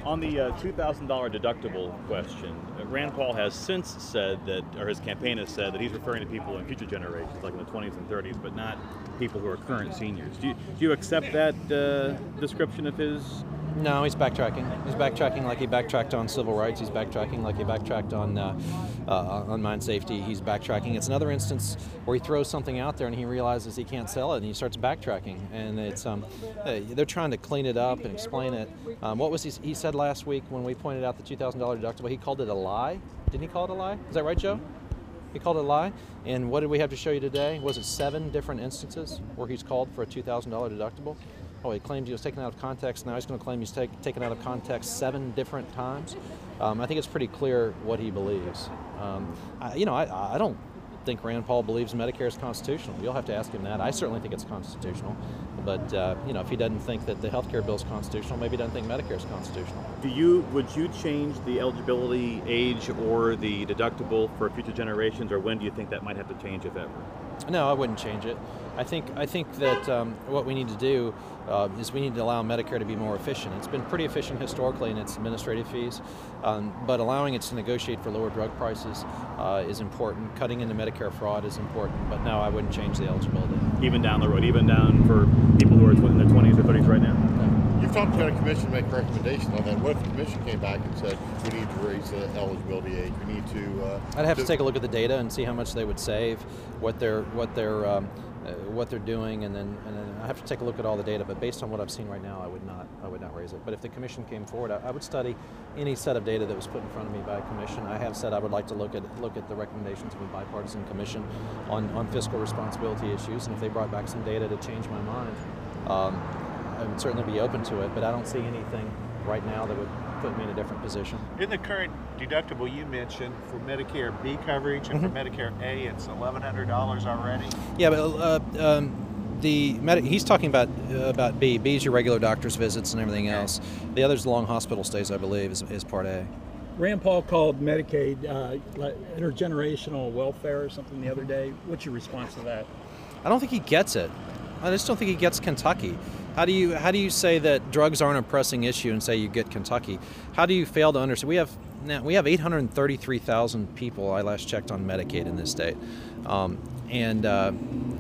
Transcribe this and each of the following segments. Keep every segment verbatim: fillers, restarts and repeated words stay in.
On the uh, two thousand dollar deductible question, uh, Rand Paul has since said that, or his campaign has said that he's referring to people in future generations, like in the twenties and thirties, but not people who are current seniors. Do you, do you accept that uh, description of his? No, he's backtracking. He's backtracking like he backtracked on civil rights. He's backtracking like he backtracked on uh, uh, on mine safety. He's backtracking. It's another instance where he throws something out there and he realizes he can't sell it, and he starts backtracking. And it's um, they're trying to clean it up and explain it. Um, what was he, he said last week when we pointed out the two thousand dollar deductible? He called it a lie. Didn't he call it a lie? Is that right, Joe? He called it a lie. And what did we have to show you today? Was it seven different instances where he's called for a two thousand dollar deductible? Oh, he claimed he was taken out of context. Now he's going to claim he's take, taken out of context seven different times. Um, I think it's pretty clear what he believes. Um, I, you know, I, I don't think Rand Paul believes Medicare is constitutional. You'll have to ask him that. I certainly think it's constitutional. But, uh, you know, if he doesn't think that the health care bill is constitutional, maybe he doesn't think Medicare is constitutional. Do you, would you change the eligibility age or the deductible for future generations, or when do you think that might have to change, if ever? No, I wouldn't change it. I think I think that um, what we need to do uh, is we need to allow Medicare to be more efficient. It's been pretty efficient historically in its administrative fees, um, but allowing it to negotiate for lower drug prices uh, is important. Cutting into Medicare fraud is important, but no, I wouldn't change the eligibility. Even down the road, even down for people who are in their twenties or thirties right now? No. You've talked about a commission to make a recommendation on that. What if the commission came back and said we need to raise the eligibility age? We need to. Uh, I'd have to, to take a look at the data and see how much they would save, what they're what they're um, uh, what they're doing, and then and then I have to take a look at all the data. But based on what I've seen right now, I would not I would not raise it. But if the commission came forward, I, I would study any set of data that was put in front of me by a commission. I have said I would like to look at look at the recommendations of a bipartisan commission on on fiscal responsibility issues, and if they brought back some data to change my mind, um, I would certainly be open to it. But I don't see anything right now that would put me in a different position. In the current deductible you mentioned for Medicare B coverage and mm-hmm. for Medicare A, it's eleven hundred dollars already? Yeah, but uh, um, the med- he's talking about uh, about B. B is your regular doctor's visits and everything else. The other's long hospital stays, I believe, is, is Part A. Rand Paul called Medicaid uh, intergenerational welfare or something the other day. What's your response to that? I don't think he gets it. I just don't think he gets Kentucky. How do you how do you say that drugs aren't a pressing issue and say you get Kentucky? How do you fail to understand? We have now we have eight hundred thirty-three thousand people I last checked on Medicaid in this state, um, and uh,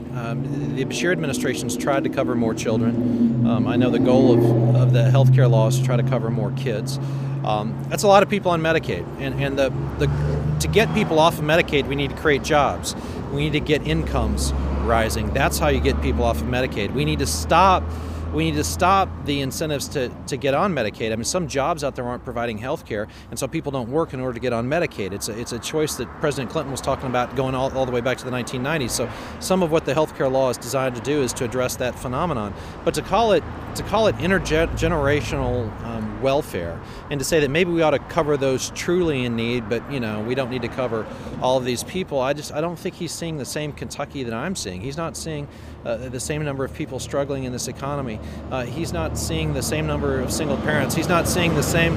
um, the Beshear administration's tried to cover more children. Um, I know the goal of, of the health care law is to try to cover more kids. Um, that's a lot of people on Medicaid, and and the the to get people off of Medicaid, we need to create jobs. We need to get incomes rising. That's how you get people off of Medicaid. We need to stop. We need to stop the incentives to, to get on Medicaid. I mean, some jobs out there aren't providing health care, and so people don't work in order to get on Medicaid. It's a, it's a choice that President Clinton was talking about going all, all the way back to the nineteen nineties. So some of what the health care law is designed to do is to address that phenomenon. But to call it to call it intergenerational um, welfare, and to say that maybe we ought to cover those truly in need, but you know we don't need to cover all of these people, I just I don't think he's seeing the same Kentucky that I'm seeing. He's not seeing uh, the same number of people struggling in this economy. Uh, he's not seeing the same number of single parents. He's not seeing the same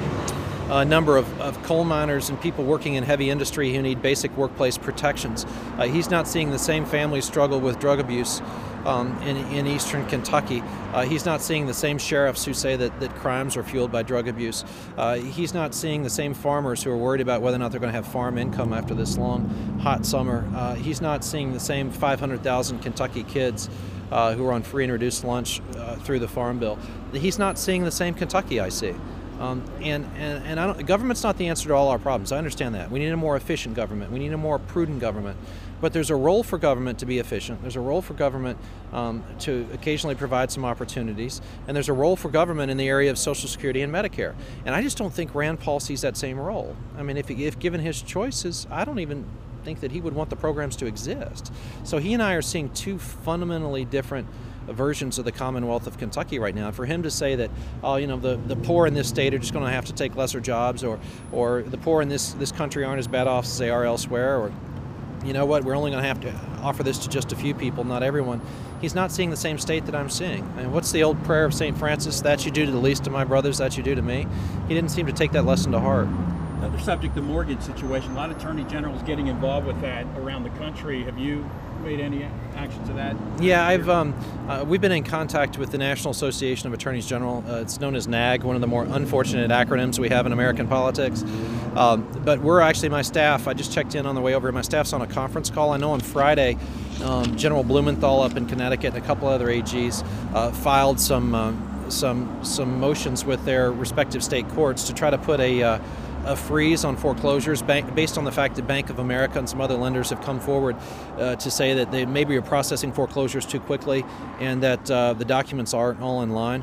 uh, number of, of coal miners and people working in heavy industry who need basic workplace protections. Uh, he's not seeing the same families struggle with drug abuse um, in, in eastern Kentucky. Uh, he's not seeing the same sheriffs who say that, that crimes are fueled by drug abuse. Uh, he's not seeing the same farmers who are worried about whether or not they're going to have farm income after this long, hot summer. Uh, he's not seeing the same five hundred thousand Kentucky kids Uh, who are on free and reduced lunch uh, through the Farm Bill. He's not seeing the same Kentucky I see. Um, and and, and I don't, government's not the answer to all our problems. I understand that. We need a more efficient government. We need a more prudent government. But there's a role for government to be efficient. There's a role for government um, to occasionally provide some opportunities. And there's a role for government in the area of Social Security and Medicare. And I just don't think Rand Paul sees that same role. I mean, if, he, if given his choices, I don't even think that he would want the programs to exist. So he and I are seeing two fundamentally different versions of the Commonwealth of Kentucky right now. For him to say that, oh, you know, the, the poor in this state are just going to have to take lesser jobs, or or the poor in this, this country aren't as bad off as they are elsewhere, or you know what, we're only going to have to offer this to just a few people, not everyone. He's not seeing the same state that I'm seeing. And what's the old prayer of Saint Francis? That you do to the least of my brothers, that you do to me. He didn't seem to take that lesson to heart. Another subject, the mortgage situation. A lot of attorney generals getting involved with that around the country. Have you anticipate any action to that? Yeah, I've um, uh, we've been in contact with the National Association of Attorneys General. Uh, it's known as N A G, one of the more unfortunate acronyms we have in American politics. Um, but we're actually, my staff, I just checked in on the way over. My staff's on a conference call. I know on Friday, um, General Blumenthal up in Connecticut and a couple other A Gs uh, filed some um, some some motions with their respective state courts to try to put a uh, a freeze on foreclosures bank, based on the fact that Bank of America and some other lenders have come forward uh, to say that they maybe are processing foreclosures too quickly and that uh, the documents aren't all in line.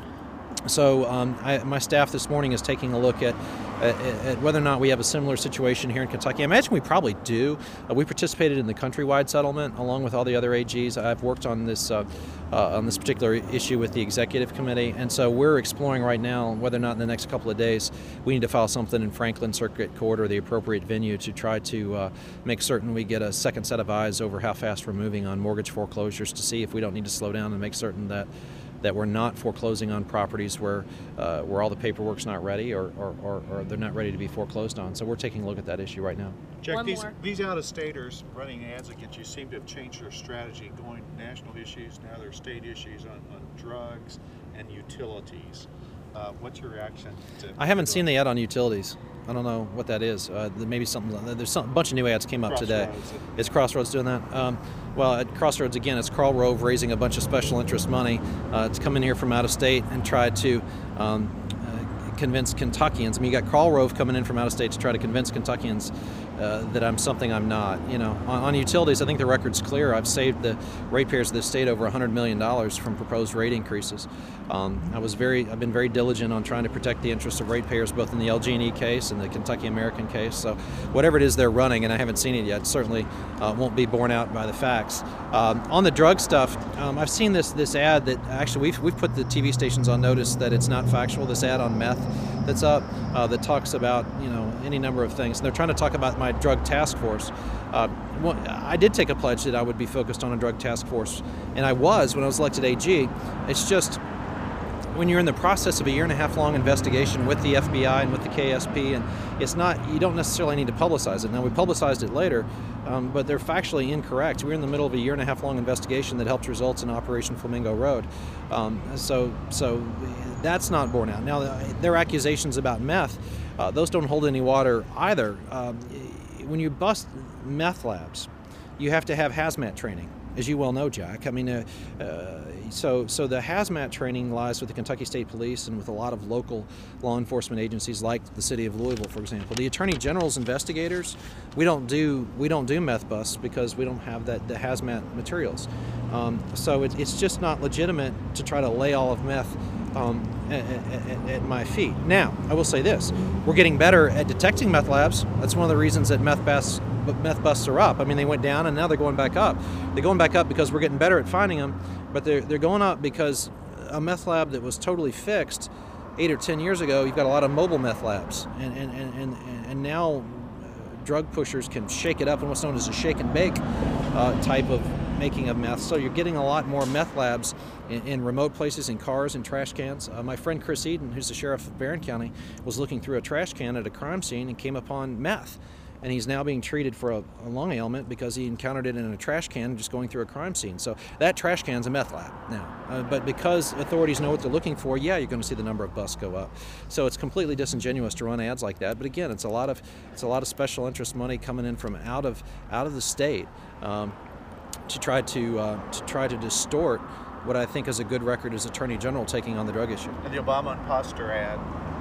So um, I, my staff this morning is taking a look at, at, at whether or not we have a similar situation here in Kentucky. I imagine we probably do. Uh, we participated in the countrywide settlement along with all the other A Gs. I've worked on this uh, uh, on this particular issue with the executive committee, and so we're exploring right now whether or not in the next couple of days we need to file something in Franklin Circuit Court or the appropriate venue to try to uh, make certain we get a second set of eyes over how fast we're moving on mortgage foreclosures to see if we don't need to slow down and make certain that that we're not foreclosing on properties where uh, where all the paperwork's not ready or, or, or, or they're not ready to be foreclosed on. So we're taking a look at that issue right now. Jack, One these, more. these out-of-staters running ads against you seem to have changed their strategy, going national issues, now they're state issues on, on drugs and utilities. Uh, what's your reaction to I haven't to seen the ad on utilities. I don't know what that is. Uh, maybe something. There's some, a bunch of new ads came up today. Crossroads. Is Crossroads doing that? Um, well, at Crossroads again, it's Karl Rove raising a bunch of special interest money uh, to come in here from out of state and try to um, uh, convince Kentuckians. I mean, you got Karl Rove coming in from out of state to try to convince Kentuckians uh, that I'm something I'm not. You know, on, on utilities, I think the record's clear. I've saved the ratepayers of this state over one hundred million dollars from proposed rate increases. Um, I was very, I've been very diligent on trying to protect the interests of ratepayers, both in the L G and E case and the Kentucky American case. So whatever it is they're running, and I haven't seen it yet, certainly uh, won't be borne out by the facts. Um, on the drug stuff, um, I've seen this this ad that actually we've we've put the T V stations on notice that it's not factual. This ad on meth that's up uh, that talks about you know any number of things. And they're trying to talk about my drug task force. Uh, well, I did take a pledge that I would be focused on a drug task force, and I was when I was elected A G. It's just when you're in the process of a year and a half long investigation with the F B I and with the K S P, and it's not, you don't necessarily need to publicize it. Now, we publicized it later, um, but they're factually incorrect. We're in the middle of a year and a half long investigation that helped result in Operation Flamingo Road. Um, so, so that's not borne out. Now, their accusations about meth, uh, those don't hold any water either. Um, when you bust meth labs, you have to have hazmat training, as you well know, Jack. I mean, uh, uh, so so the hazmat training lies with the Kentucky State Police and with a lot of local law enforcement agencies, like the city of Louisville, for example. The Attorney General's investigators, we don't do we don't do meth busts because we don't have that the hazmat materials. Um, so it, it's just not legitimate to try to lay all of meth um, at, at, at my feet. Now, I will say this: we're getting better at detecting meth labs. That's one of the reasons that meth busts. But meth busts are up. I mean, they went down and now they're going back up. They're going back up because we're getting better at finding them, but they're they're going up because a meth lab that was totally fixed eight or ten years ago, you've got a lot of mobile meth labs, and and and and, and now drug pushers can shake it up in what's known as a shake and bake uh, type of making of meth. So you're getting a lot more meth labs in, in remote places, in cars, in trash cans. Uh, my friend Chris Eden, who's the sheriff of Barron County, was looking through a trash can at a crime scene and came upon meth. And he's now being treated for a, a lung ailment because he encountered it in a trash can just going through a crime scene. So that trash can's a meth lab now. Uh, but because authorities know what they're looking for, yeah, you're going to see the number of busts go up. So it's completely disingenuous to run ads like that. But again, it's a lot of it's a lot of special interest money coming in from out of out of the state um, to try to uh, to try to distort what I think is a good record as Attorney General taking on the drug issue. And the Obama imposter ad?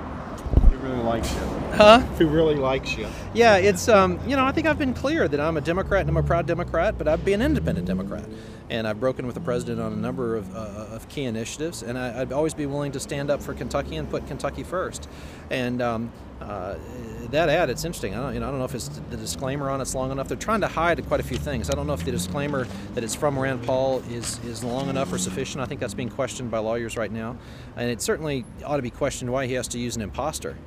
Who really likes you? Huh? Who really likes you? Yeah, it's, um, you know, I think I've been clear that I'm a Democrat and I'm a proud Democrat, but I'd be an independent Democrat. And I've broken with the president on a number of, uh, of key initiatives, and I, I'd always be willing to stand up for Kentucky and put Kentucky first. And um, uh, that ad, it's interesting. I don't, you know, I don't know if it's the disclaimer on it's long enough. They're trying to hide quite a few things. I don't know if the disclaimer that it's from Rand Paul is, is long enough or sufficient. I think that's being questioned by lawyers right now. And it certainly ought to be questioned why he has to use an imposter.